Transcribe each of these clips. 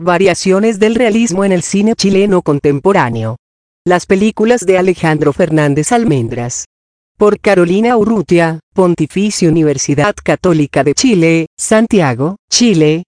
Variaciones del realismo en el cine chileno contemporáneo. Las películas de Alejandro Fernández Almendras. Por Carolina Urrutia, Pontificia Universidad Católica de Chile, Santiago, Chile,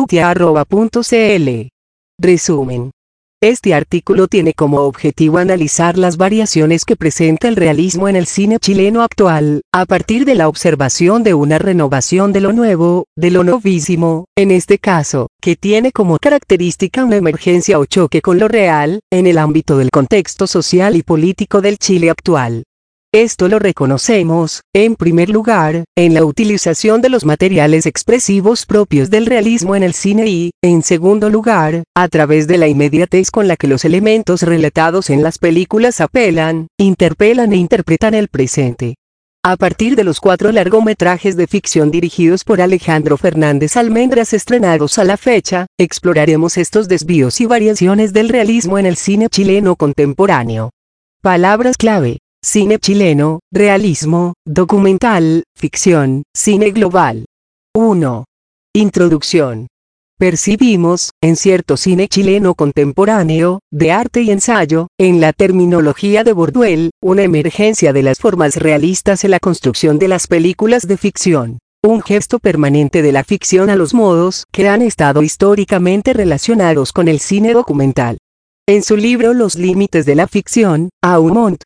caurrutia@.cl. Resumen. Este artículo tiene como objetivo analizar las variaciones que presenta el realismo en el cine chileno actual, a partir de la observación de una renovación de lo nuevo, de lo novísimo, en este caso, que tiene como característica una emergencia o choque con lo real, en el ámbito del contexto social y político del Chile actual. Esto lo reconocemos, en primer lugar, en la utilización de los materiales expresivos propios del realismo en el cine y, en segundo lugar, a través de la inmediatez con la que los elementos relatados en las películas apelan, interpelan e interpretan el presente. A partir de los 4 largometrajes de ficción dirigidos por Alejandro Fernández Almendras estrenados a la fecha, exploraremos estos desvíos y variaciones del realismo en el cine chileno contemporáneo. Palabras clave: cine chileno, realismo, documental, ficción, cine global. 1. Introducción. Percibimos, en cierto cine chileno contemporáneo, de arte y ensayo, en la terminología de Borduel, una emergencia de las formas realistas en la construcción de las películas de ficción. Un gesto permanente de la ficción a los modos que han estado históricamente relacionados con el cine documental. En su libro Los límites de la ficción, Aumont,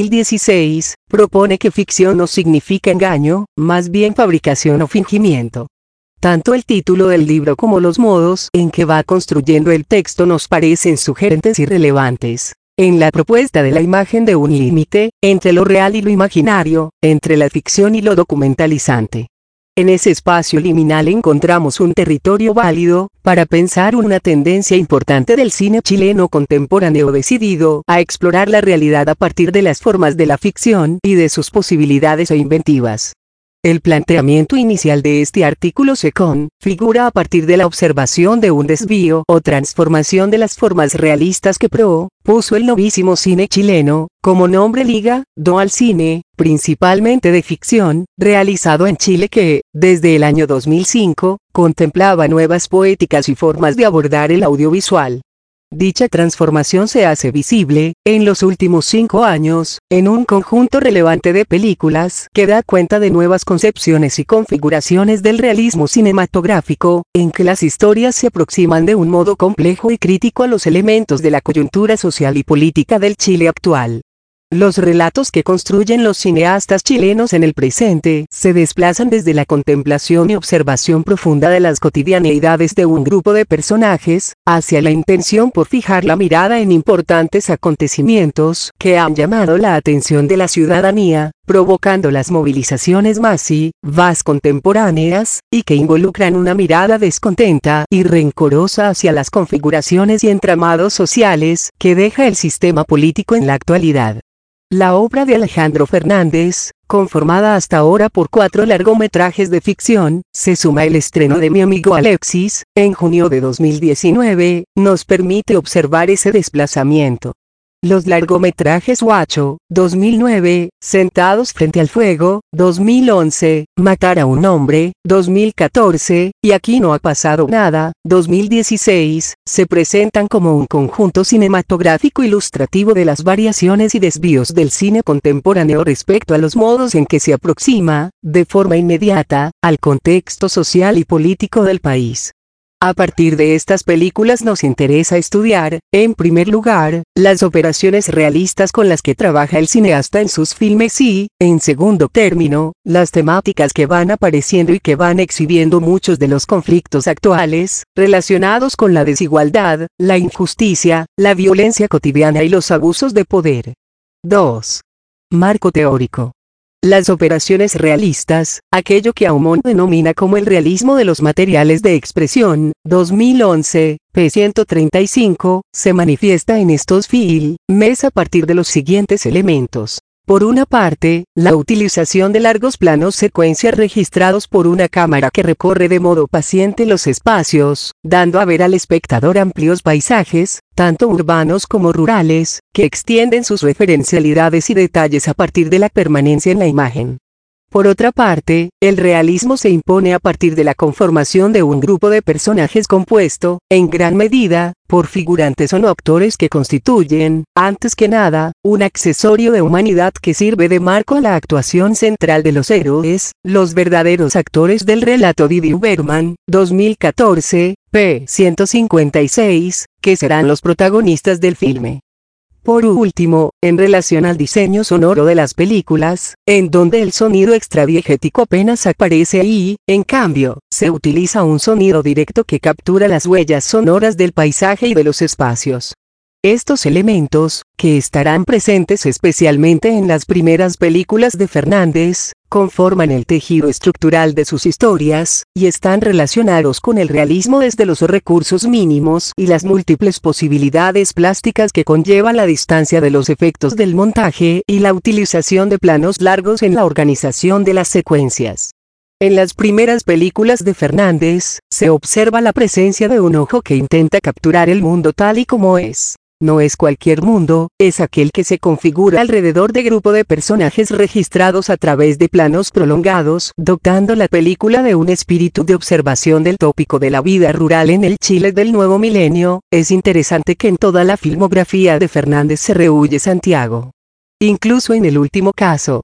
2016, propone que ficción no significa engaño, más bien fabricación o fingimiento. Tanto el título del libro como los modos en que va construyendo el texto nos parecen sugerentes y relevantes. En la propuesta de la imagen de un límite, entre lo real y lo imaginario, entre la ficción y lo documentalizante. En ese espacio liminal encontramos un territorio válido, para pensar una tendencia importante del cine chileno contemporáneo decidido a explorar la realidad a partir de las formas de la ficción y de sus posibilidades e inventivas. El planteamiento inicial de este artículo se configura a partir de la observación de un desvío o transformación de las formas realistas que propuso el novísimo cine chileno, como nombre liga, al cine, principalmente de ficción, realizado en Chile que, desde el año 2005, contemplaba nuevas poéticas y formas de abordar el audiovisual. Dicha transformación se hace visible, en los últimos 5 años, en un conjunto relevante de películas que da cuenta de nuevas concepciones y configuraciones del realismo cinematográfico, en que las historias se aproximan de un modo complejo y crítico a los elementos de la coyuntura social y política del Chile actual. Los relatos que construyen los cineastas chilenos en el presente se desplazan desde la contemplación y observación profunda de las cotidianeidades de un grupo de personajes, hacia la intención por fijar la mirada en importantes acontecimientos que han llamado la atención de la ciudadanía, provocando las movilizaciones masivas contemporáneas, y que involucran una mirada descontenta y rencorosa hacia las configuraciones y entramados sociales que deja el sistema político en la actualidad. La obra de Alejandro Fernández, conformada hasta ahora por 4 largometrajes de ficción, se suma el estreno de Mi amigo Alexis, en junio de 2019, nos permite observar ese desplazamiento. Los largometrajes Huacho, 2009, Sentados frente al fuego, 2011, Matar a un hombre, 2014, y Aquí no ha pasado nada, 2016, se presentan como un conjunto cinematográfico ilustrativo de las variaciones y desvíos del cine contemporáneo respecto a los modos en que se aproxima, de forma inmediata, al contexto social y político del país. A partir de estas películas nos interesa estudiar, en primer lugar, las operaciones realistas con las que trabaja el cineasta en sus filmes y, en segundo término, las temáticas que van apareciendo y que van exhibiendo muchos de los conflictos actuales, relacionados con la desigualdad, la injusticia, la violencia cotidiana y los abusos de poder. 2. Marco teórico. Las operaciones realistas, aquello que Aumont denomina como el realismo de los materiales de expresión, 2011, p. 135, se manifiesta en estos filmes a partir de los siguientes elementos. Por una parte, la utilización de largos planos secuencia registrados por una cámara que recorre de modo paciente los espacios, dando a ver al espectador amplios paisajes, tanto urbanos como rurales, que extienden sus referencialidades y detalles a partir de la permanencia en la imagen. Por otra parte, el realismo se impone a partir de la conformación de un grupo de personajes compuesto, en gran medida, por figurantes o no actores que constituyen, antes que nada, un accesorio de humanidad que sirve de marco a la actuación central de los héroes, los verdaderos actores del relato. Didi Uberman, 2014, p. 156, que serán los protagonistas del filme. Por último, en relación al diseño sonoro de las películas, en donde el sonido extradiegético apenas aparece y, en cambio, se utiliza un sonido directo que captura las huellas sonoras del paisaje y de los espacios. Estos elementos, que estarán presentes especialmente en las primeras películas de Fernández, conforman el tejido estructural de sus historias, y están relacionados con el realismo desde los recursos mínimos y las múltiples posibilidades plásticas que conlleva la distancia de los efectos del montaje y la utilización de planos largos en la organización de las secuencias. En las primeras películas de Fernández, se observa la presencia de un ojo que intenta capturar el mundo tal y como es. No es cualquier mundo, es aquel que se configura alrededor de grupo de personajes registrados a través de planos prolongados, dotando la película de un espíritu de observación del tópico de la vida rural en el Chile del nuevo milenio. Es interesante que en toda la filmografía de Fernández se rehúye Santiago. Incluso en el último caso,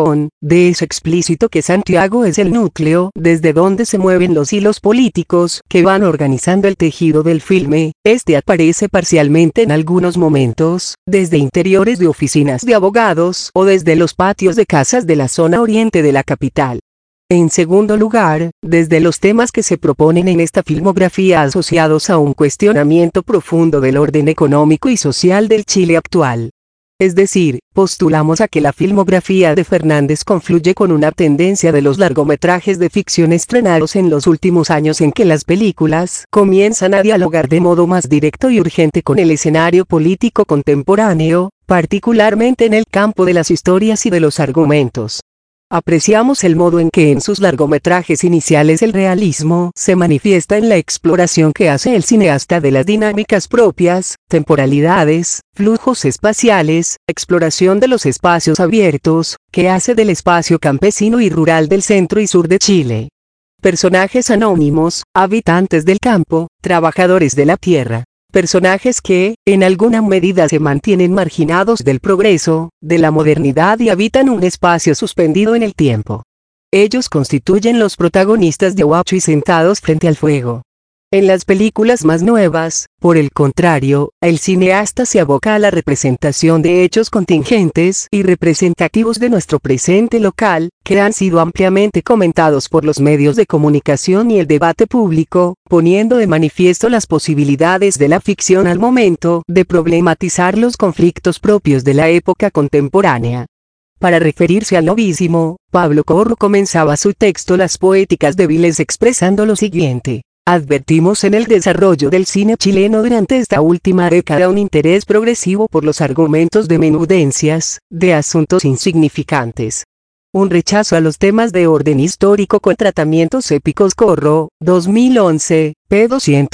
es explícito que Santiago es el núcleo desde donde se mueven los hilos políticos que van organizando el tejido del filme. Este aparece parcialmente en algunos momentos, desde interiores de oficinas de abogados o desde los patios de casas de la zona oriente de la capital. En segundo lugar, desde los temas que se proponen en esta filmografía asociados a un cuestionamiento profundo del orden económico y social del Chile actual. Es decir, postulamos a que la filmografía de Fernández confluye con una tendencia de los largometrajes de ficción estrenados en los últimos años en que las películas comienzan a dialogar de modo más directo y urgente con el escenario político contemporáneo, particularmente en el campo de las historias y de los argumentos. Apreciamos el modo en que en sus largometrajes iniciales el realismo se manifiesta en la exploración que hace el cineasta de las dinámicas propias, temporalidades, flujos espaciales, exploración de los espacios abiertos, que hace del espacio campesino y rural del centro y sur de Chile. Personajes anónimos, habitantes del campo, trabajadores de la tierra. Personajes que, en alguna medida se mantienen marginados del progreso, de la modernidad y habitan un espacio suspendido en el tiempo. Ellos constituyen los protagonistas de Huacho y Sentados frente al fuego. En las películas más nuevas, por el contrario, el cineasta se aboca a la representación de hechos contingentes y representativos de nuestro presente local, que han sido ampliamente comentados por los medios de comunicación y el debate público, poniendo de manifiesto las posibilidades de la ficción al momento de problematizar los conflictos propios de la época contemporánea. Para referirse al novísimo, Pablo Corro comenzaba su texto Las Poéticas débiles expresando lo siguiente. Advertimos en el desarrollo del cine chileno durante esta última década un interés progresivo por los argumentos de menudencias, de asuntos insignificantes. Un rechazo a los temas de orden histórico con tratamientos épicos. Corro, 2011, p.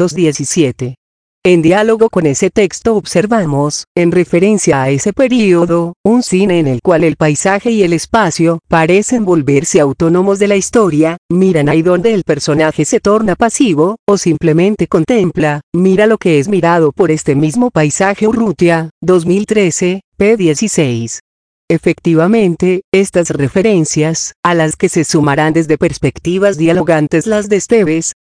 217. En diálogo con ese texto observamos, en referencia a ese período, un cine en el cual el paisaje y el espacio parecen volverse autónomos de la historia, miran ahí donde el personaje se torna pasivo, o simplemente contempla, mira lo que es mirado por este mismo paisaje. Urrutia, 2013, p. 16. Efectivamente, estas referencias, a las que se sumarán desde perspectivas dialogantes las de Esteves,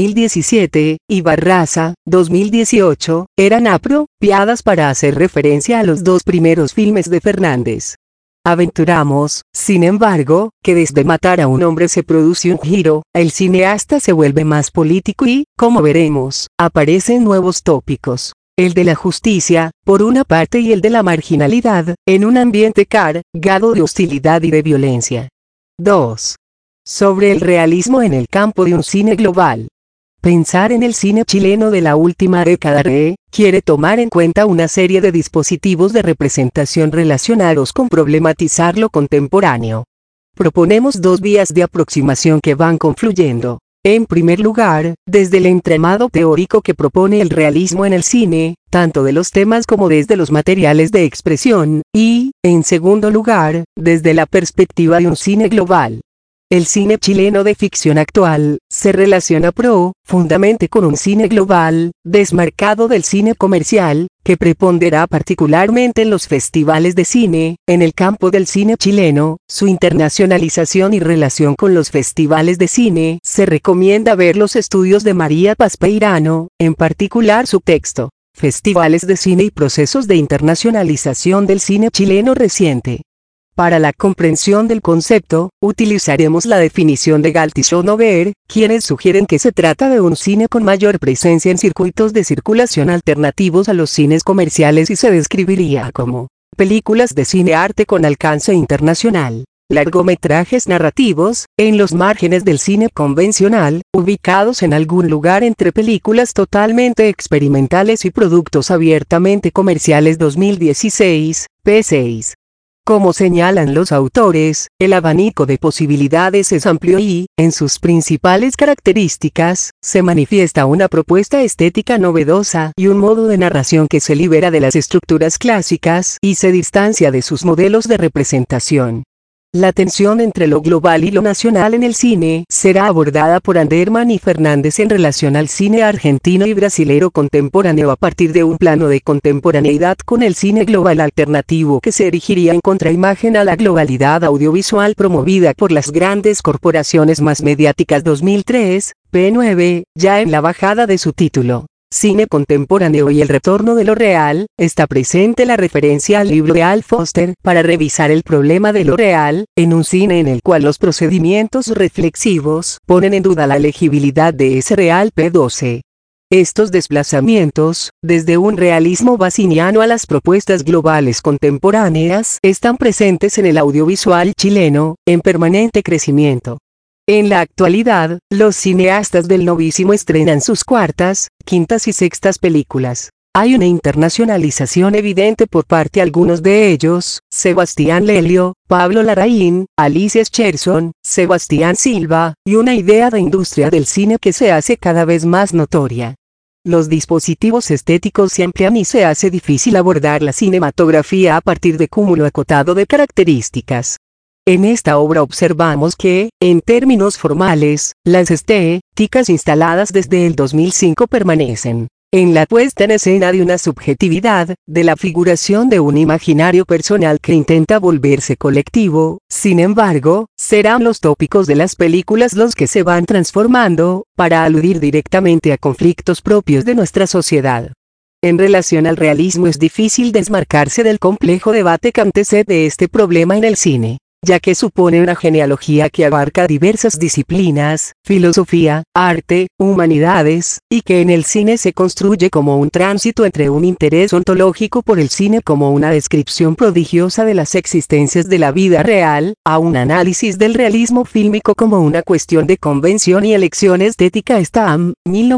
2017, y Barraza, 2018, eran apropiadas para hacer referencia a los dos primeros filmes de Fernández. Aventuramos, sin embargo, que desde Matar a un hombre se produce un giro, el cineasta se vuelve más político y, como veremos, aparecen nuevos tópicos. El de la justicia, por una parte, y el de la marginalidad, en un ambiente cargado de hostilidad y de violencia. 2. Sobre el realismo en el campo de un cine global. Pensar en el cine chileno de la última década quiere tomar en cuenta una serie de dispositivos de representación relacionados con problematizar lo contemporáneo. Proponemos dos vías de aproximación que van confluyendo. En primer lugar, desde el entramado teórico que propone el realismo en el cine, tanto de los temas como desde los materiales de expresión, y, en segundo lugar, desde la perspectiva de un cine global. El cine chileno de ficción actual, se relaciona profundamente con un cine global, desmarcado del cine comercial, que prepondera particularmente en los festivales de cine. En el campo del cine chileno, su internacionalización y relación con los festivales de cine, se recomienda ver los estudios de María Paz Peirano, en particular su texto, Festivales de Cine y Procesos de Internacionalización del Cine Chileno Reciente. Para la comprensión del concepto, utilizaremos la definición de Galtison-Over, quienes sugieren que se trata de un cine con mayor presencia en circuitos de circulación alternativos a los cines comerciales y se describiría como películas de cine-arte con alcance internacional, largometrajes narrativos, en los márgenes del cine convencional, ubicados en algún lugar entre películas totalmente experimentales y productos abiertamente comerciales. 2016, p6. Como señalan los autores, el abanico de posibilidades es amplio y, en sus principales características, se manifiesta una propuesta estética novedosa y un modo de narración que se libera de las estructuras clásicas y se distancia de sus modelos de representación. La tensión entre lo global y lo nacional en el cine será abordada por Anderman y Fernández en relación al cine argentino y brasilero contemporáneo a partir de un plano de contemporaneidad con el cine global alternativo que se erigiría en contraimagen a la globalidad audiovisual promovida por las grandes corporaciones más mediáticas. 2003, p9, ya en la bajada de su título, Cine contemporáneo y el retorno de lo real, está presente la referencia al libro de Al Foster para revisar el problema de lo real, en un cine en el cual los procedimientos reflexivos ponen en duda la legibilidad de ese real. p12. Estos desplazamientos, desde un realismo basiniano a las propuestas globales contemporáneas, están presentes en el audiovisual chileno, en permanente crecimiento. En la actualidad, los cineastas del novísimo estrenan sus cuartas, quintas y sextas películas. Hay una internacionalización evidente por parte de algunos de ellos: Sebastián Lelio, Pablo Larraín, Alicia Scherson, Sebastián Silva, y una idea de industria del cine que se hace cada vez más notoria. Los dispositivos estéticos se amplían y se hace difícil abordar la cinematografía a partir de cúmulo acotado de características. En esta obra observamos que, en términos formales, las estéticas instaladas desde el 2005 permanecen en la puesta en escena de una subjetividad, de la figuración de un imaginario personal que intenta volverse colectivo. Sin embargo, serán los tópicos de las películas los que se van transformando, para aludir directamente a conflictos propios de nuestra sociedad. En relación al realismo es difícil desmarcarse del complejo debate que antecede este problema en el cine, ya que supone una genealogía que abarca diversas disciplinas, filosofía, arte, humanidades, y que en el cine se construye como un tránsito entre un interés ontológico por el cine como una descripción prodigiosa de las existencias de la vida real, a un análisis del realismo fílmico como una cuestión de convención y elección estética. Stamm,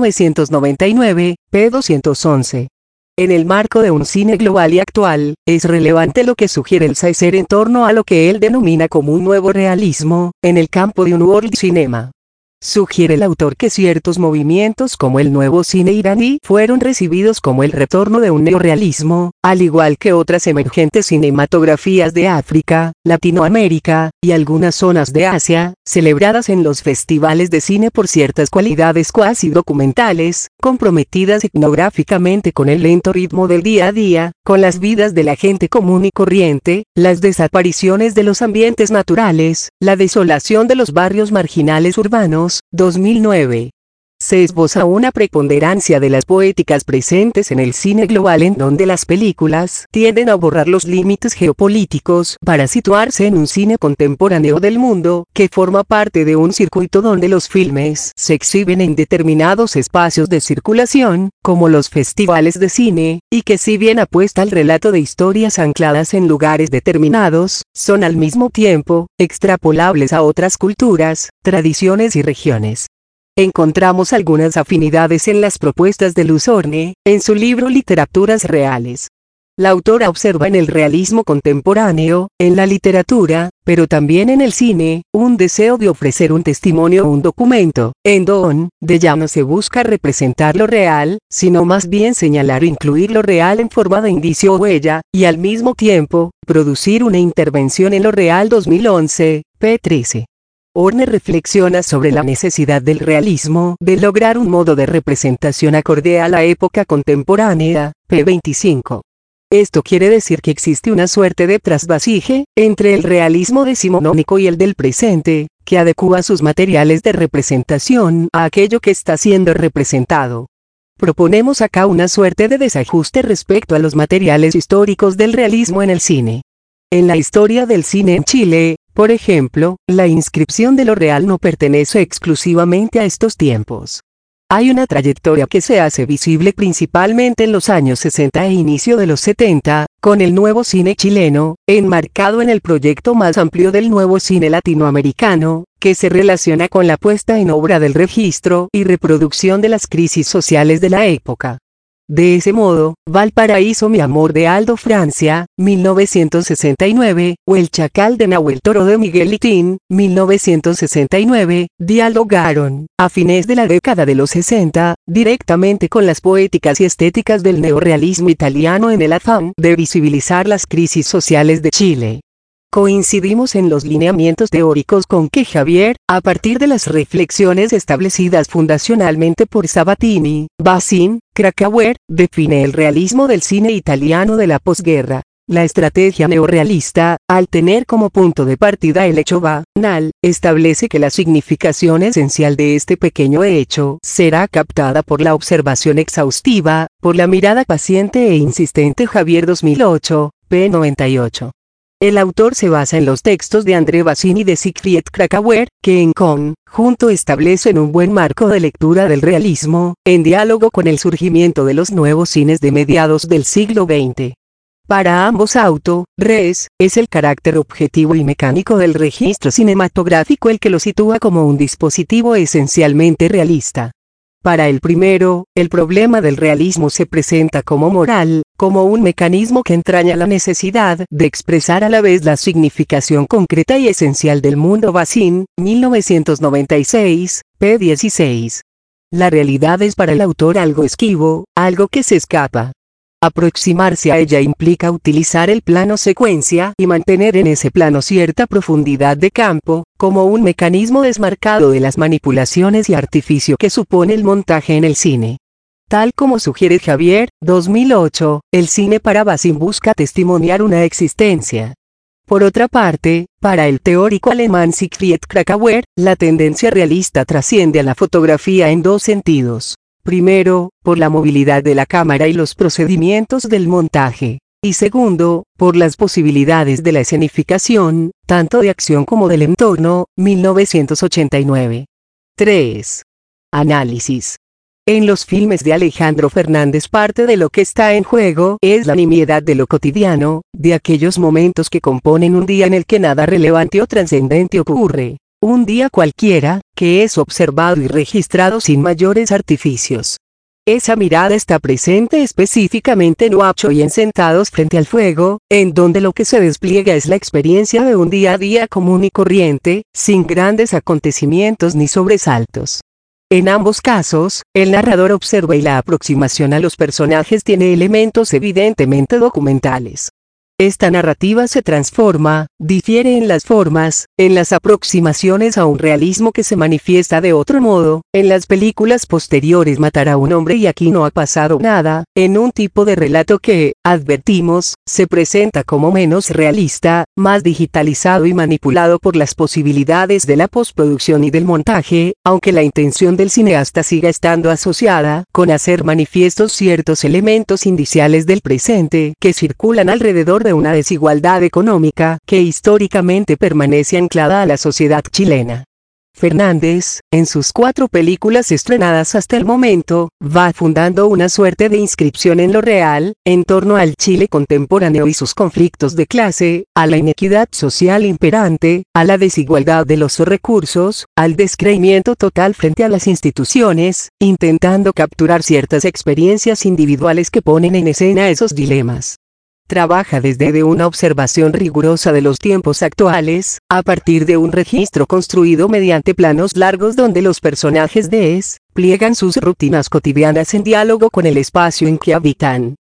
1999, p. 211. En el marco de un cine global y actual, es relevante lo que sugiere el Caesar en torno a lo que él denomina como un nuevo realismo, en el campo de un world cinema. Sugiere el autor que ciertos movimientos como el nuevo cine iraní fueron recibidos como el retorno de un neorrealismo, al igual que otras emergentes cinematografías de África, Latinoamérica, y algunas zonas de Asia, celebradas en los festivales de cine por ciertas cualidades cuasi documentales, comprometidas etnográficamente con el lento ritmo del día a día, con las vidas de la gente común y corriente, las desapariciones de los ambientes naturales, la desolación de los barrios marginales urbanos. 2009. Se esboza una preponderancia de las poéticas presentes en el cine global en donde las películas tienden a borrar los límites geopolíticos para situarse en un cine contemporáneo del mundo, que forma parte de un circuito donde los filmes se exhiben en determinados espacios de circulación, como los festivales de cine, y que si bien apuesta al relato de historias ancladas en lugares determinados, son al mismo tiempo extrapolables a otras culturas, tradiciones y regiones. Encontramos algunas afinidades en las propuestas de Luz Horne, en su libro Literaturas Reales. La autora observa en el realismo contemporáneo, en la literatura, pero también en el cine, un deseo de ofrecer un testimonio o un documento, en donde ya no se busca representar lo real, sino más bien señalar o incluir lo real en forma de indicio o huella, y al mismo tiempo, producir una intervención en lo real. 2011, p. 13. Horner reflexiona sobre la necesidad del realismo de lograr un modo de representación acorde a la época contemporánea, p. 25. Esto quiere decir que existe una suerte de trasvasije entre el realismo decimonónico y el del presente, que adecúa sus materiales de representación a aquello que está siendo representado. Proponemos acá una suerte de desajuste respecto a los materiales históricos del realismo en el cine. En la historia del cine en Chile, por ejemplo, la inscripción de lo real no pertenece exclusivamente a estos tiempos. Hay una trayectoria que se hace visible principalmente en los años 60 e inicio de los 70, con el nuevo cine chileno, enmarcado en el proyecto más amplio del nuevo cine latinoamericano, que se relaciona con la puesta en obra del registro y reproducción de las crisis sociales de la época. De ese modo, Valparaíso mi amor de Aldo Francia, 1969, o El Chacal de Nahuel Toro de Miguel Litín, 1969, dialogaron, a fines de la década de los 60, directamente con las poéticas y estéticas del neorrealismo italiano en el afán de visibilizar las crisis sociales de Chile. Coincidimos en los lineamientos teóricos con que Javier, a partir de las reflexiones establecidas fundacionalmente por Sabatini, Bazin, Krakauer, define el realismo del cine italiano de la posguerra. La estrategia neorrealista, al tener como punto de partida el hecho banal, establece que la significación esencial de este pequeño hecho será captada por la observación exhaustiva, por la mirada paciente e insistente. Javier 2008, p. 98. El autor se basa en los textos de André Bazin y de Siegfried Krakauer, que en conjunto establecen un buen marco de lectura del realismo, en diálogo con el surgimiento de los nuevos cines de mediados del siglo XX. Para ambos autores, es el carácter objetivo y mecánico del registro cinematográfico el que lo sitúa como un dispositivo esencialmente realista. Para el primero, el problema del realismo se presenta como moral, como un mecanismo que entraña la necesidad de expresar a la vez la significación concreta y esencial del mundo. Bazin, 1996, p. 16. La realidad es para el autor algo esquivo, algo que se escapa. Aproximarse a ella implica utilizar el plano secuencia y mantener en ese plano cierta profundidad de campo, como un mecanismo desmarcado de las manipulaciones y artificio que supone el montaje en el cine. Tal como sugiere Javier, 2008, el cine para Bazin busca testimoniar una existencia. Por otra parte, para el teórico alemán Siegfried Krakauer, la tendencia realista trasciende a la fotografía en dos sentidos. Primero, por la movilidad de la cámara y los procedimientos del montaje. Y segundo, por las posibilidades de la escenificación, tanto de acción como del entorno. 1989. 3. Análisis. En los filmes de Alejandro Fernández parte de lo que está en juego es la nimiedad de lo cotidiano, de aquellos momentos que componen un día en el que nada relevante o trascendente ocurre. Un día cualquiera, que es observado y registrado sin mayores artificios. Esa mirada está presente específicamente en Huacho y en Sentados frente al fuego, en donde lo que se despliega es la experiencia de un día a día común y corriente, sin grandes acontecimientos ni sobresaltos. En ambos casos, el narrador observa y la aproximación a los personajes tiene elementos evidentemente documentales. Esta narrativa se transforma, difiere en las formas, en las aproximaciones a un realismo que se manifiesta de otro modo, en las películas posteriores Matar a un hombre y Aquí no ha pasado nada, en un tipo de relato que, advertimos, se presenta como menos realista, más digitalizado y manipulado por las posibilidades de la postproducción y del montaje, aunque la intención del cineasta siga estando asociada con hacer manifiestos ciertos elementos indiciales del presente que circulan alrededor de una desigualdad económica que históricamente permanece anclada a la sociedad chilena. Fernández, en sus 4 películas estrenadas hasta el momento, va fundando una suerte de inscripción en lo real, en torno al Chile contemporáneo y sus conflictos de clase, a la inequidad social imperante, a la desigualdad de los recursos, al descreimiento total frente a las instituciones, intentando capturar ciertas experiencias individuales que ponen en escena esos dilemas. Trabaja desde una observación rigurosa de los tiempos actuales, a partir de un registro construido mediante planos largos donde los personajes despliegan sus rutinas cotidianas en diálogo con el espacio en que habitan.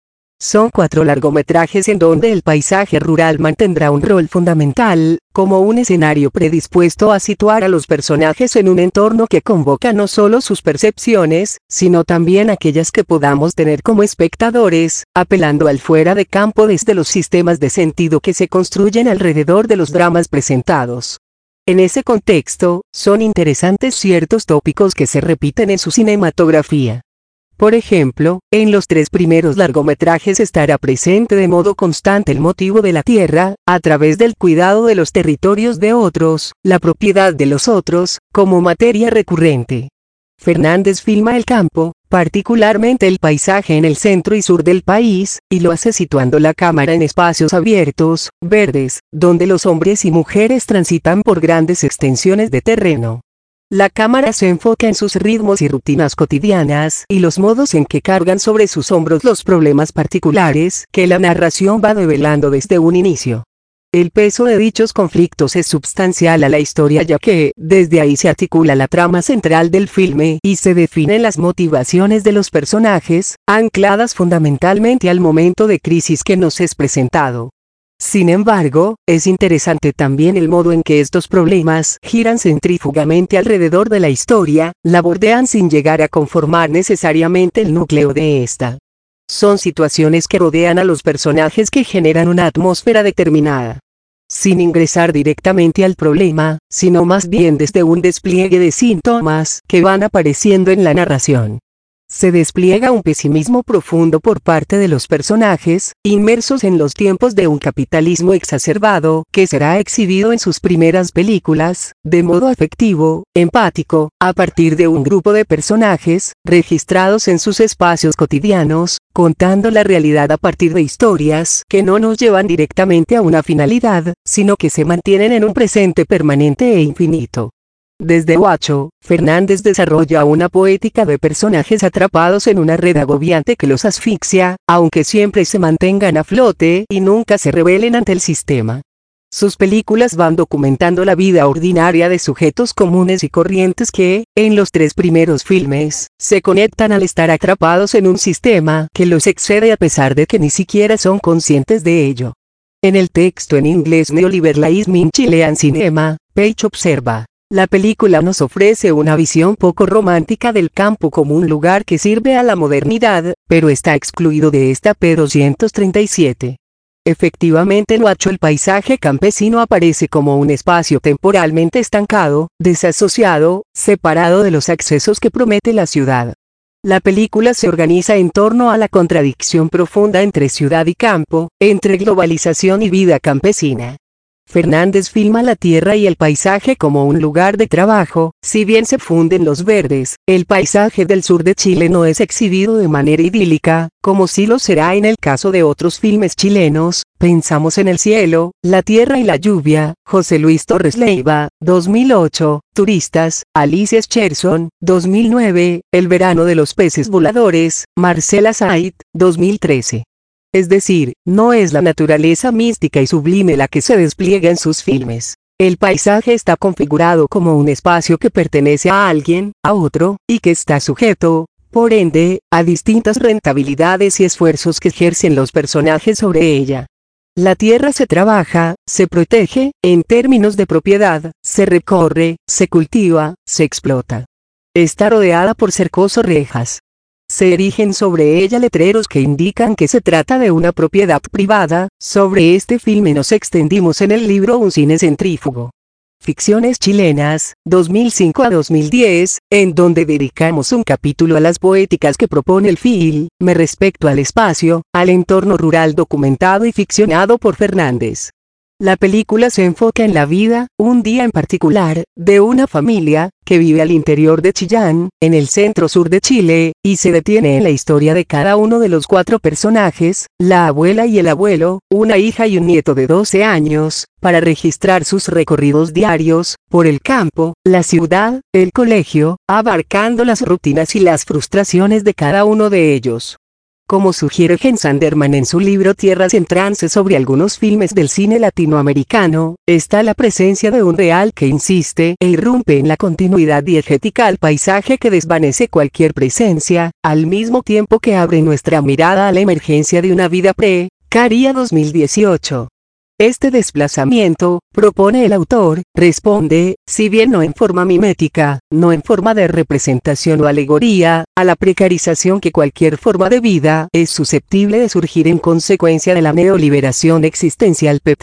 Son 4 largometrajes en donde el paisaje rural mantendrá un rol fundamental, como un escenario predispuesto a situar a los personajes en un entorno que convoca no solo sus percepciones, sino también aquellas que podamos tener como espectadores, apelando al fuera de campo desde los sistemas de sentido que se construyen alrededor de los dramas presentados. En ese contexto, son interesantes ciertos tópicos que se repiten en su cinematografía. Por ejemplo, en los 3 primeros largometrajes estará presente de modo constante el motivo de la tierra, a través del cuidado de los territorios de otros, la propiedad de los otros, como materia recurrente. Fernández filma el campo, particularmente el paisaje en el centro y sur del país, y lo hace situando la cámara en espacios abiertos, verdes, donde los hombres y mujeres transitan por grandes extensiones de terreno. La cámara se enfoca en sus ritmos y rutinas cotidianas y los modos en que cargan sobre sus hombros los problemas particulares que la narración va develando desde un inicio. El peso de dichos conflictos es substancial a la historia, ya que, desde ahí se articula la trama central del filme y se definen las motivaciones de los personajes, ancladas fundamentalmente al momento de crisis que nos es presentado. Sin embargo, es interesante también el modo en que estos problemas giran centrífugamente alrededor de la historia, la bordean sin llegar a conformar necesariamente el núcleo de esta. Son situaciones que rodean a los personajes que generan una atmósfera determinada, sin ingresar directamente al problema, sino más bien desde un despliegue de síntomas que van apareciendo en la narración. Se despliega un pesimismo profundo por parte de los personajes, inmersos en los tiempos de un capitalismo exacerbado, que será exhibido en sus primeras películas, de modo afectivo, empático, a partir de un grupo de personajes, registrados en sus espacios cotidianos, contando la realidad a partir de historias que no nos llevan directamente a una finalidad, sino que se mantienen en un presente permanente e infinito. Desde Huacho, Fernández desarrolla una poética de personajes atrapados en una red agobiante que los asfixia, aunque siempre se mantengan a flote y nunca se rebelen ante el sistema. Sus películas van documentando la vida ordinaria de sujetos comunes y corrientes que, en los 3 primeros filmes, se conectan al estar atrapados en un sistema que los excede a pesar de que ni siquiera son conscientes de ello. En el texto en inglés Neoliberalism in Chilean Cinema, Page observa: la película nos ofrece una visión poco romántica del campo como un lugar que sirve a la modernidad, pero está excluido de esta p. 237. Efectivamente, en Huacho el paisaje campesino aparece como un espacio temporalmente estancado, desasociado, separado de los accesos que promete la ciudad. La película se organiza en torno a la contradicción profunda entre ciudad y campo, entre globalización y vida campesina. Fernández filma la tierra y el paisaje como un lugar de trabajo, si bien se funden los verdes, el paisaje del sur de Chile no es exhibido de manera idílica, como sí lo será en el caso de otros filmes chilenos. Pensamos en El cielo, la tierra y la lluvia, José Luis Torres Leiva, 2008, Turistas, Alicia Scherson, 2009, El verano de los peces voladores, Marcela Said, 2013. Es decir, no es la naturaleza mística y sublime la que se despliega en sus filmes. El paisaje está configurado como un espacio que pertenece a alguien, a otro, y que está sujeto, por ende, a distintas rentabilidades y esfuerzos que ejercen los personajes sobre ella. La tierra se trabaja, se protege, en términos de propiedad, se recorre, se cultiva, se explota. Está rodeada por cercos o rejas. Se erigen sobre ella letreros que indican que se trata de una propiedad privada. Sobre este filme nos extendimos en el libro Un cine centrífugo. Ficciones chilenas, 2005 a 2010, en donde dedicamos un capítulo a las poéticas que propone el filme respecto al espacio, al entorno rural documentado y ficcionado por Fernández. La película se enfoca en la vida, un día en particular, de una familia, que vive al interior de Chillán, en el centro sur de Chile, y se detiene en la historia de cada uno de los 4 personajes, la abuela y el abuelo, una hija y un nieto de 12 años, para registrar sus recorridos diarios, por el campo, la ciudad, el colegio, abarcando las rutinas y las frustraciones de cada uno de ellos. Como sugiere Jen Sanderman en su libro Tierras en Trance sobre algunos filmes del cine latinoamericano, está la presencia de un real que insiste e irrumpe en la continuidad diegética al paisaje que desvanece cualquier presencia, al mismo tiempo que abre nuestra mirada a la emergencia de una vida precaria 2018. Este desplazamiento, propone el autor, responde, si bien no en forma mimética, no en forma de representación o alegoría, a la precarización que cualquier forma de vida es susceptible de surgir en consecuencia de la neoliberación existencial p.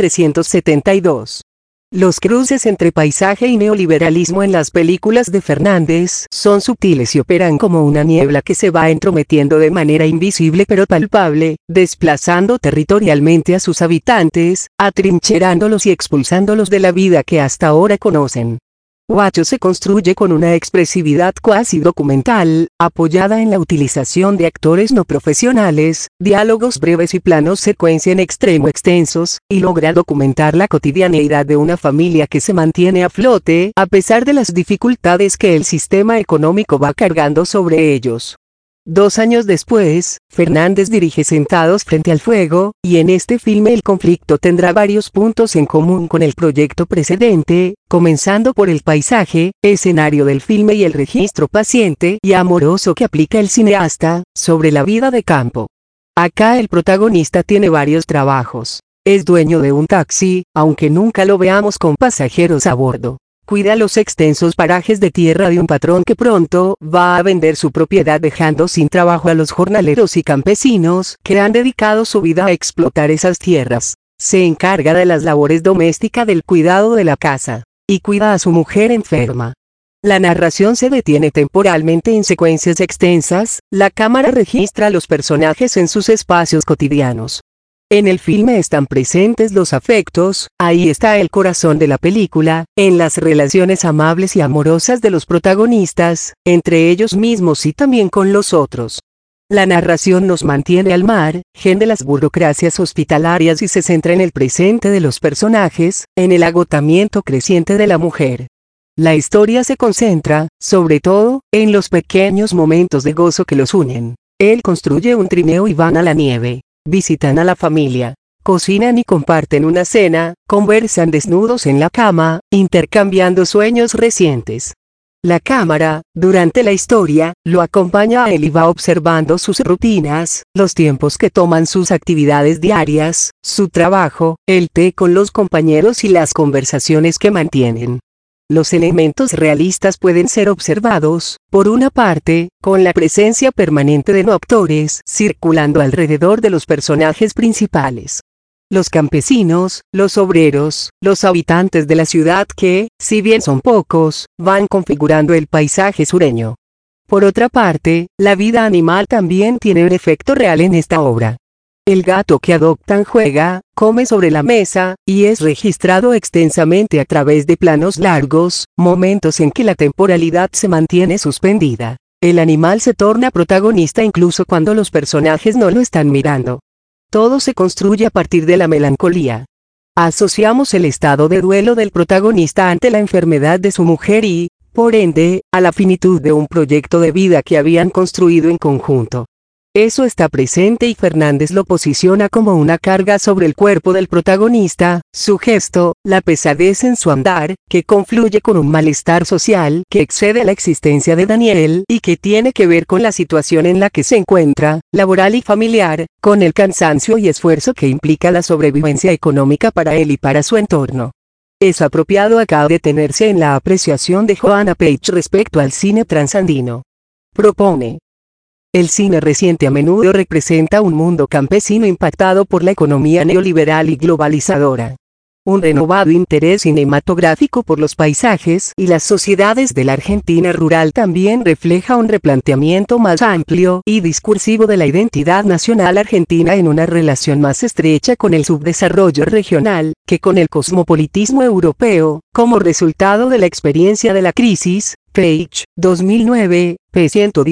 372. Los cruces entre paisaje y neoliberalismo en las películas de Fernández son sutiles y operan como una niebla que se va entrometiendo de manera invisible pero palpable, desplazando territorialmente a sus habitantes, atrincherándolos y expulsándolos de la vida que hasta ahora conocen. Huacho se construye con una expresividad cuasi documental, apoyada en la utilización de actores no profesionales, diálogos breves y planos secuencia en extremo extensos, y logra documentar la cotidianeidad de una familia que se mantiene a flote, a pesar de las dificultades que el sistema económico va cargando sobre ellos. 2 años después, Fernández dirige Sentados frente al fuego, y en este filme el conflicto tendrá varios puntos en común con el proyecto precedente, comenzando por el paisaje, escenario del filme y el registro paciente y amoroso que aplica el cineasta, sobre la vida de campo. Acá el protagonista tiene varios trabajos. Es dueño de un taxi, aunque nunca lo veamos con pasajeros a bordo. Cuida los extensos parajes de tierra de un patrón que pronto va a vender su propiedad dejando sin trabajo a los jornaleros y campesinos que han dedicado su vida a explotar esas tierras. Se encarga de las labores domésticas del cuidado de la casa, y cuida a su mujer enferma. La narración se detiene temporalmente en secuencias extensas, la cámara registra a los personajes en sus espacios cotidianos. En el filme están presentes los afectos, ahí está el corazón de la película, en las relaciones amables y amorosas de los protagonistas, entre ellos mismos y también con los otros. La narración nos mantiene al margen de las burocracias hospitalarias y se centra en el presente de los personajes, en el agotamiento creciente de la mujer. La historia se concentra, sobre todo, en los pequeños momentos de gozo que los unen. Él construye un trineo y van a la nieve. Visitan a la familia, cocinan y comparten una cena, conversan desnudos en la cama, intercambiando sueños recientes. La cámara, durante la historia, lo acompaña a él y va observando sus rutinas, los tiempos que toman sus actividades diarias, su trabajo, el té con los compañeros y las conversaciones que mantienen. Los elementos realistas pueden ser observados, por una parte, con la presencia permanente de no actores circulando alrededor de los personajes principales. Los campesinos, los obreros, los habitantes de la ciudad que, si bien son pocos, van configurando el paisaje sureño. Por otra parte, la vida animal también tiene un efecto real en esta obra. El gato que adoptan juega, come sobre la mesa, y es registrado extensamente a través de planos largos, momentos en que la temporalidad se mantiene suspendida. El animal se torna protagonista incluso cuando los personajes no lo están mirando. Todo se construye a partir de la melancolía. Asociamos el estado de duelo del protagonista ante la enfermedad de su mujer y, por ende, a la finitud de un proyecto de vida que habían construido en conjunto. Eso está presente y Fernández lo posiciona como una carga sobre el cuerpo del protagonista, su gesto, la pesadez en su andar, que confluye con un malestar social que excede la existencia de Daniel y que tiene que ver con la situación en la que se encuentra, laboral y familiar, con el cansancio y esfuerzo que implica la sobrevivencia económica para él y para su entorno. Es apropiado acá detenerse en la apreciación de Joanna Page respecto al cine transandino. Propone: el cine reciente a menudo representa un mundo campesino impactado por la economía neoliberal y globalizadora. Un renovado interés cinematográfico por los paisajes y las sociedades de la Argentina rural también refleja un replanteamiento más amplio y discursivo de la identidad nacional argentina en una relación más estrecha con el subdesarrollo regional, que con el cosmopolitismo europeo, como resultado de la experiencia de la crisis. Page, 2009, p.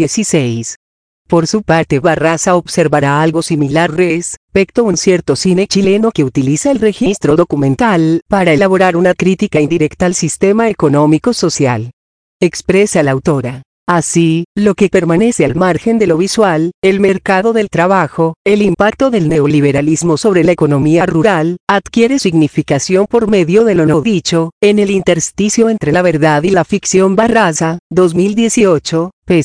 116. Por su parte Barraza observará algo similar respecto a un cierto cine chileno que utiliza el registro documental para elaborar una crítica indirecta al sistema económico-social. Expresa la autora: Así, lo que permanece al margen de lo visual, el mercado del trabajo, el impacto del neoliberalismo sobre la economía rural, adquiere significación por medio de lo no dicho, en el intersticio entre la verdad y la ficción. Barraza, 2018, p.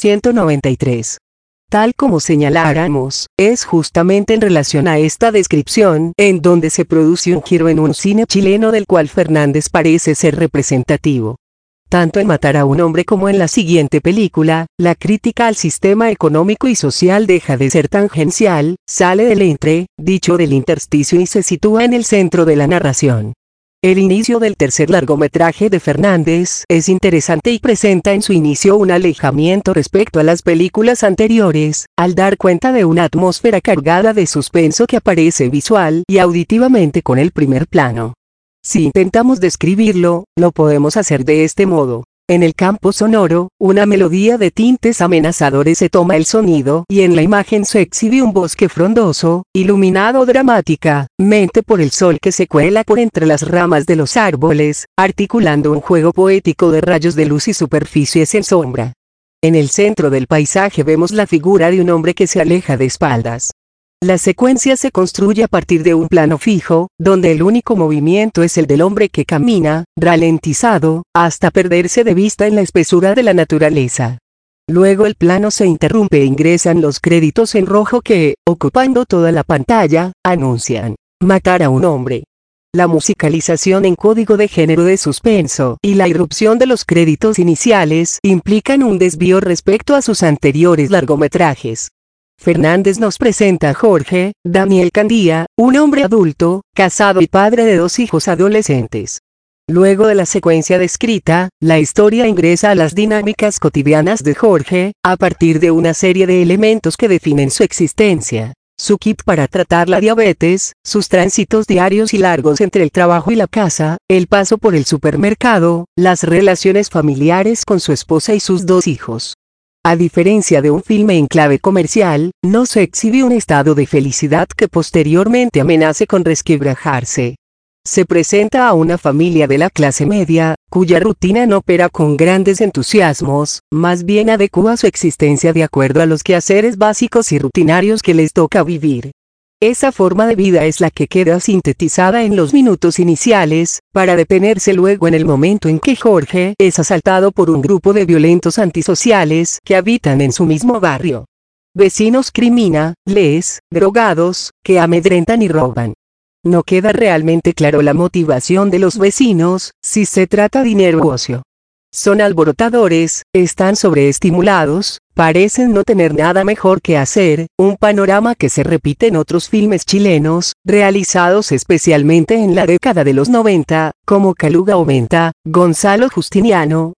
193. Tal como señaláramos, es justamente en relación a esta descripción, en donde se produce un giro en un cine chileno del cual Fernández parece ser representativo. Tanto en Matar a un hombre como en la siguiente película, la crítica al sistema económico y social deja de ser tangencial, sale del dicho del intersticio y se sitúa en el centro de la narración. El inicio del tercer largometraje de Fernández es interesante y presenta en su inicio un alejamiento respecto a las películas anteriores, al dar cuenta de una atmósfera cargada de suspenso que aparece visual y auditivamente con el primer plano. Si intentamos describirlo, lo podemos hacer de este modo. En el campo sonoro, una melodía de tintes amenazadores se toma el sonido y en la imagen se exhibe un bosque frondoso, iluminado dramáticamente por el sol que se cuela por entre las ramas de los árboles, articulando un juego poético de rayos de luz y superficies en sombra. En el centro del paisaje vemos la figura de un hombre que se aleja de espaldas. La secuencia se construye a partir de un plano fijo, donde el único movimiento es el del hombre que camina, ralentizado, hasta perderse de vista en la espesura de la naturaleza. Luego el plano se interrumpe e ingresan los créditos en rojo que, ocupando toda la pantalla, anuncian Matar a un hombre. La musicalización en código de género de suspenso y la irrupción de los créditos iniciales implican un desvío respecto a sus anteriores largometrajes. Fernández nos presenta a Jorge Daniel Candía, un hombre adulto, casado y padre de 2 hijos adolescentes. Luego de la secuencia descrita, la historia ingresa a las dinámicas cotidianas de Jorge, a partir de una serie de elementos que definen su existencia. Su kit para tratar la diabetes, sus tránsitos diarios y largos entre el trabajo y la casa, el paso por el supermercado, las relaciones familiares con su esposa y sus 2 hijos. A diferencia de un filme en clave comercial, no se exhibe un estado de felicidad que posteriormente amenace con resquebrajarse. Se presenta a una familia de la clase media, cuya rutina no opera con grandes entusiasmos, más bien adecua su existencia de acuerdo a los quehaceres básicos y rutinarios que les toca vivir. Esa forma de vida es la que queda sintetizada en los minutos iniciales, para detenerse luego en el momento en que Jorge es asaltado por un grupo de violentos antisociales que habitan en su mismo barrio. Vecinos criminales, drogados, que amedrentan y roban. No queda realmente claro la motivación de los vecinos, si se trata de dinero u ocio. Son alborotadores, están sobreestimulados, parecen no tener nada mejor que hacer, un panorama que se repite en otros filmes chilenos, realizados especialmente en la década de los 90, como Caluga o Menta, Gonzalo Justiniano,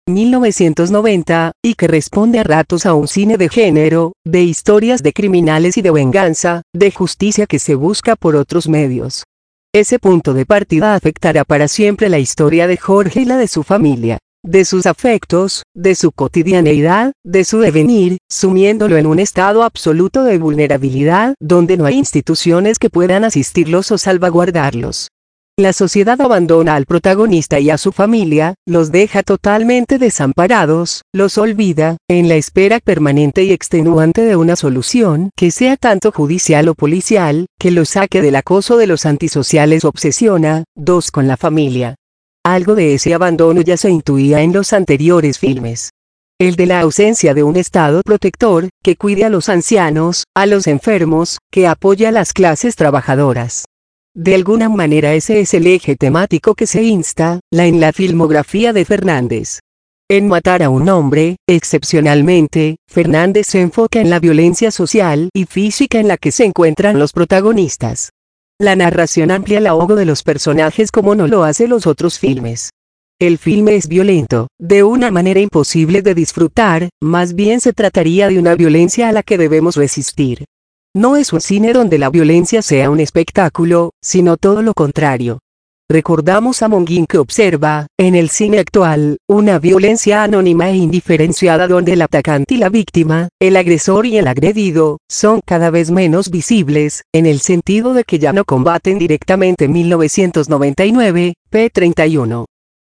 1990, y que responde a ratos a un cine de género, de historias de criminales y de venganza, de justicia que se busca por otros medios. Ese punto de partida afectará para siempre la historia de Jorge y la de su familia. De sus afectos, de su cotidianeidad, de su devenir, sumiéndolo en un estado absoluto de vulnerabilidad, donde no hay instituciones que puedan asistirlos o salvaguardarlos. La sociedad abandona al protagonista y a su familia, los deja totalmente desamparados, los olvida, en la espera permanente y extenuante de una solución que sea tanto judicial o policial, que los saque del acoso de los antisociales. Obsesiona, 2 con la familia. Algo de ese abandono ya se intuía en los anteriores filmes. El de la ausencia de un Estado protector, que cuide a los ancianos, a los enfermos, que apoye a las clases trabajadoras. De alguna manera ese es el eje temático que se instala en la filmografía de Fernández. En Matar a un hombre, excepcionalmente, Fernández se enfoca en la violencia social y física en la que se encuentran los protagonistas. La narración amplía el ahogo de los personajes como no lo hace los otros filmes. El filme es violento, de una manera imposible de disfrutar, más bien se trataría de una violencia a la que debemos resistir. No es un cine donde la violencia sea un espectáculo, sino todo lo contrario. Recordamos a Monguín que observa, en el cine actual, una violencia anónima e indiferenciada donde el atacante y la víctima, el agresor y el agredido, son cada vez menos visibles, en el sentido de que ya no combaten directamente. 1999, p. 31.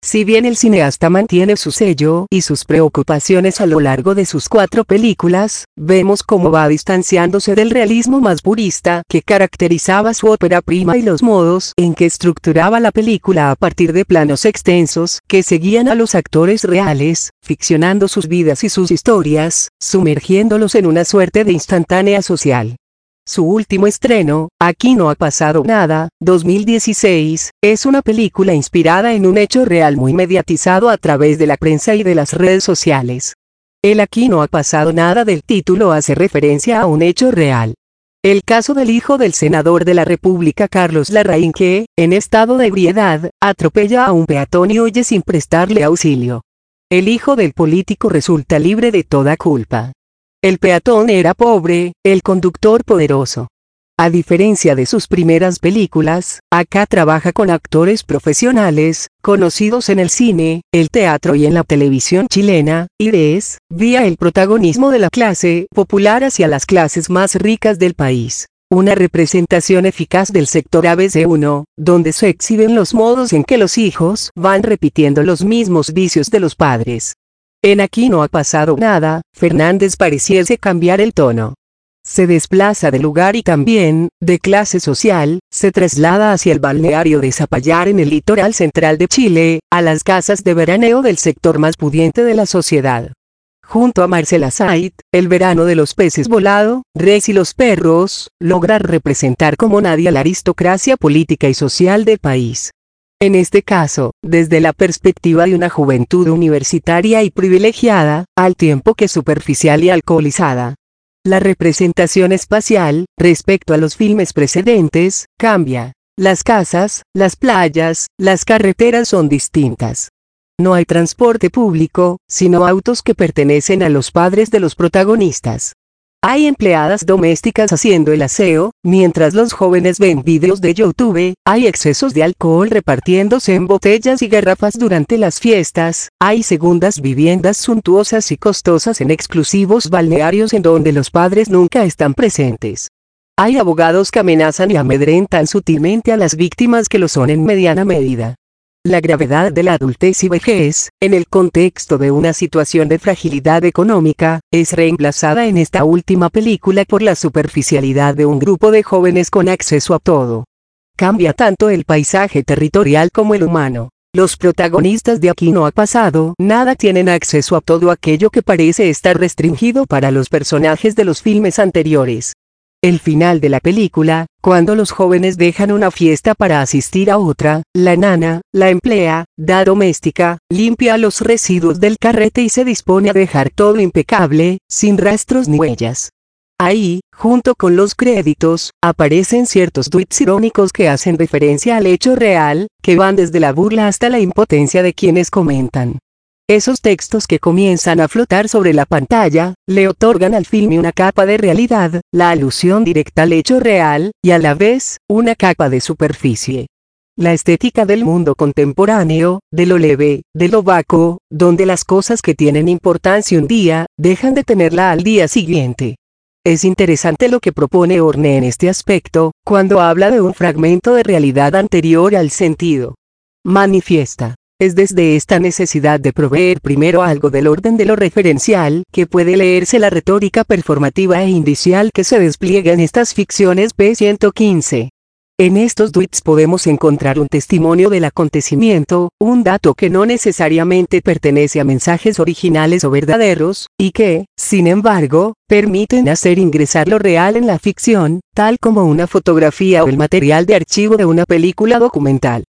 Si bien el cineasta mantiene su sello y sus preocupaciones a lo largo de sus 4 películas, vemos cómo va distanciándose del realismo más purista que caracterizaba su ópera prima y los modos en que estructuraba la película a partir de planos extensos que seguían a los actores reales, ficcionando sus vidas y sus historias, sumergiéndolos en una suerte de instantánea social. Su último estreno, Aquí no ha pasado nada, 2016, es una película inspirada en un hecho real muy mediatizado a través de la prensa y de las redes sociales. El Aquí no ha pasado nada del título hace referencia a un hecho real. El caso del hijo del senador de la República Carlos Larraín que, en estado de ebriedad, atropella a un peatón y huye sin prestarle auxilio. El hijo del político resulta libre de toda culpa. El peatón era pobre, el conductor poderoso. A diferencia de sus primeras películas, acá trabaja con actores profesionales, conocidos en el cine, el teatro y en la televisión chilena, y desvía el protagonismo de la clase popular hacia las clases más ricas del país. Una representación eficaz del sector ABC1, donde se exhiben los modos en que los hijos van repitiendo los mismos vicios de los padres. En Aquí no ha pasado nada, Fernández pareciese cambiar el tono. Se desplaza de lugar y también, de clase social, se traslada hacia el balneario de Zapallar en el litoral central de Chile, a las casas de veraneo del sector más pudiente de la sociedad. Junto a Marcela Said, el verano de los peces volado, Res y los perros, logra representar como nadie la aristocracia política y social del país. En este caso, desde la perspectiva de una juventud universitaria y privilegiada, al tiempo que superficial y alcoholizada. La representación espacial, respecto a los filmes precedentes, cambia. Las casas, las playas, las carreteras son distintas. No hay transporte público, sino autos que pertenecen a los padres de los protagonistas. Hay empleadas domésticas haciendo el aseo, mientras los jóvenes ven videos de YouTube, hay excesos de alcohol repartiéndose en botellas y garrafas durante las fiestas, hay segundas viviendas suntuosas y costosas en exclusivos balnearios en donde los padres nunca están presentes. Hay abogados que amenazan y amedrentan sutilmente a las víctimas que lo son en mediana medida. La gravedad de la adultez y vejez, en el contexto de una situación de fragilidad económica, es reemplazada en esta última película por la superficialidad de un grupo de jóvenes con acceso a todo. Cambia tanto el paisaje territorial como el humano. Los protagonistas de Aquí no ha pasado nada tienen acceso a todo aquello que parece estar restringido para los personajes de los filmes anteriores. El final de la película, cuando los jóvenes dejan una fiesta para asistir a otra, la nana, la emplea, doméstica, limpia los residuos del carrete y se dispone a dejar todo impecable, sin rastros ni huellas. Ahí, junto con los créditos, aparecen ciertos tweets irónicos que hacen referencia al hecho real, que van desde la burla hasta la impotencia de quienes comentan. Esos textos que comienzan a flotar sobre la pantalla, le otorgan al filme una capa de realidad, la alusión directa al hecho real, y a la vez, una capa de superficie. La estética del mundo contemporáneo, de lo leve, de lo vacuo, donde las cosas que tienen importancia un día, dejan de tenerla al día siguiente. Es interesante lo que propone Horne en este aspecto, cuando habla de un fragmento de realidad anterior al sentido. Manifiesta. Es desde esta necesidad de proveer primero algo del orden de lo referencial, que puede leerse la retórica performativa e indicial que se despliega en estas ficciones P115. En estos tweets podemos encontrar un testimonio del acontecimiento, un dato que no necesariamente pertenece a mensajes originales o verdaderos, y que, sin embargo, permiten hacer ingresar lo real en la ficción, tal como una fotografía o el material de archivo de una película documental.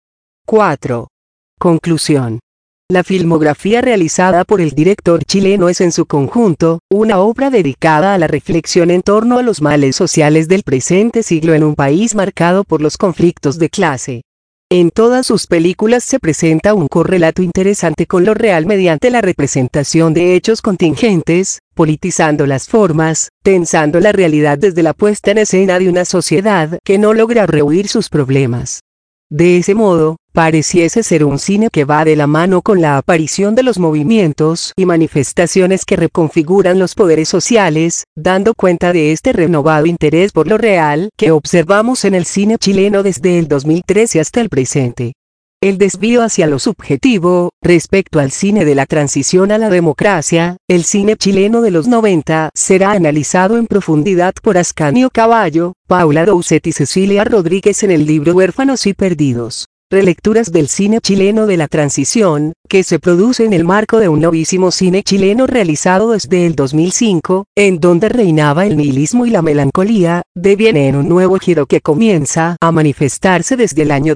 4. Conclusión. La filmografía realizada por el director chileno es en su conjunto, una obra dedicada a la reflexión en torno a los males sociales del presente siglo en un país marcado por los conflictos de clase. En todas sus películas se presenta un correlato interesante con lo real mediante la representación de hechos contingentes, politizando las formas, tensando la realidad desde la puesta en escena de una sociedad que no logra rehuir sus problemas. De ese modo, pareciese ser un cine que va de la mano con la aparición de los movimientos y manifestaciones que reconfiguran los poderes sociales, dando cuenta de este renovado interés por lo real que observamos en el cine chileno desde el 2013 hasta el presente. el desvío hacia lo subjetivo. Respecto al cine de la transición a la democracia, el cine chileno de los 90 será analizado en profundidad por Ascanio Cavallo, Paula Doucet y Cecilia Rodríguez en el libro Huérfanos y Perdidos. Relecturas del cine chileno de la transición, que se produce en el marco de un novísimo cine chileno realizado desde el 2005, en donde reinaba el nihilismo y la melancolía, deviene en un nuevo giro que comienza a manifestarse desde el año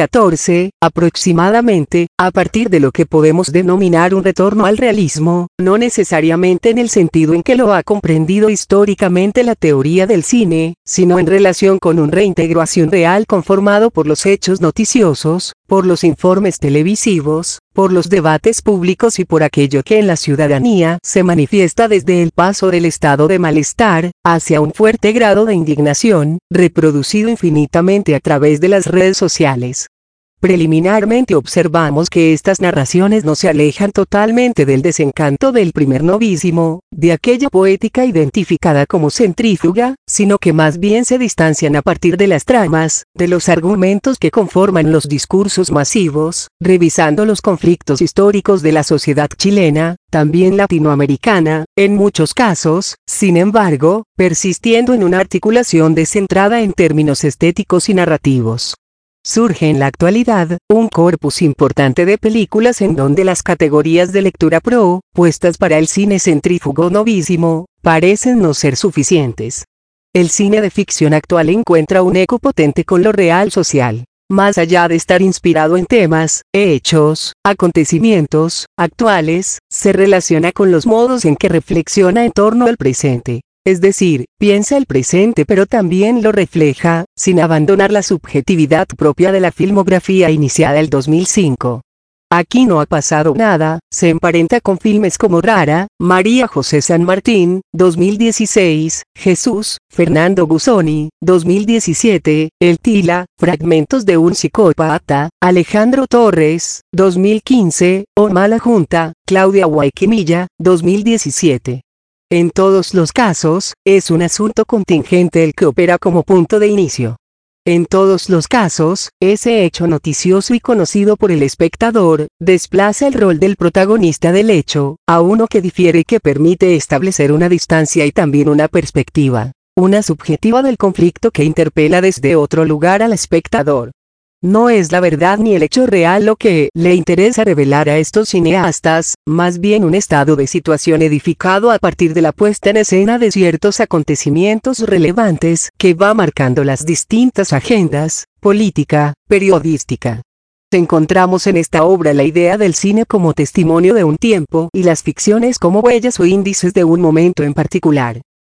2014, aproximadamente, a partir de lo que podemos denominar un retorno al realismo, no necesariamente en el sentido en que lo ha comprendido históricamente la teoría del cine, sino en relación con un reintegro hacia un real conformado por los hechos noticiosos, por los informes televisivos, por los debates públicos y por aquello que en la ciudadanía se manifiesta desde el paso del estado de malestar, hacia un fuerte grado de indignación, reproducido infinitamente a través de las redes sociales. Preliminarmente observamos que estas narraciones no se alejan totalmente del desencanto del primer novísimo, de aquella poética identificada como centrífuga, sino que más bien se distancian a partir de las tramas, de los argumentos que conforman los discursos masivos, revisando los conflictos históricos de la sociedad chilena, también latinoamericana, en muchos casos, sin embargo, persistiendo en una articulación descentrada en términos estéticos y narrativos. Surge en la actualidad, un corpus importante de películas en donde las categorías de lectura propuestas para el cine centrífugo novísimo, parecen no ser suficientes. El cine de ficción actual encuentra un eco potente con lo real social. Más allá de estar inspirado en temas, hechos, acontecimientos, actuales, se relaciona con los modos en que reflexiona en torno al presente. Es decir, piensa el presente pero también lo refleja, sin abandonar la subjetividad propia de la filmografía iniciada el 2005. Aquí no ha pasado nada, se emparenta con filmes como Rara, María José San Martín, 2016, Jesús, Fernando Busoni, 2017, El Tila, Fragmentos de un psicópata, Alejandro Torres, 2015, o Mala Junta, Claudia Guayquimilla, 2017. En todos los casos, es un asunto contingente el que opera como punto de inicio. En todos los casos, ese hecho noticioso y conocido por el espectador, desplaza el rol del protagonista del hecho, a uno que difiere y que permite establecer una distancia y también una perspectiva, una subjetiva del conflicto que interpela desde otro lugar al espectador. No es la verdad ni el hecho real lo que le interesa revelar a estos cineastas, más bien un estado de situación edificado a partir de la puesta en escena de ciertos acontecimientos relevantes que va marcando las distintas agendas, política, periodística. Encontramos en esta obra la idea del cine como testimonio de un tiempo y las ficciones como huellas o índices de un momento en particular.